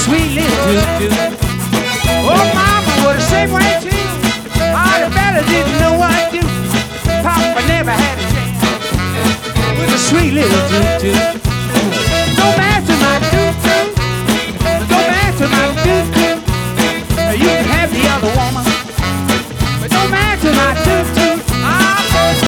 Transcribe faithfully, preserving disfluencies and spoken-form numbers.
sweet little toot-toot. Oh, Mama was the same way too. All the fellas didn't know what to do. Papa never had a chance with a sweet little toot-toot.